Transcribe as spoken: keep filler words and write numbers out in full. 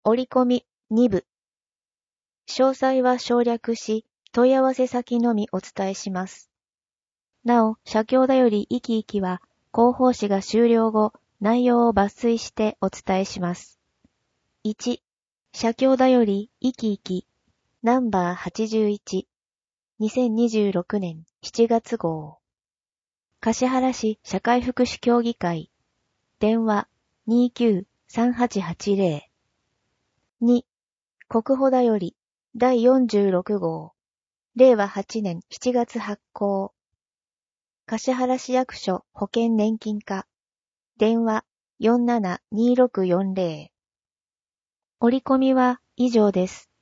折り込みに部。詳細は省略し、問い合わせ先のみお伝えします。なお、社協だよりいきいきは、広報誌が終了後、内容を抜粋してお伝えします。いち、社協だよりいきいき、ナンバーはちじゅういち、にせんにじゅうろくねんしちがつ号。橿原市社会福祉協議会。電話 にきゅうさんはちはちゼロ。に、国保だよりだいよんじゅうろく号。れいわはちねんしちがつ発行。橿原市役所保険年金課。電話 よんななにろくよんゼロ。折り込みは以上です。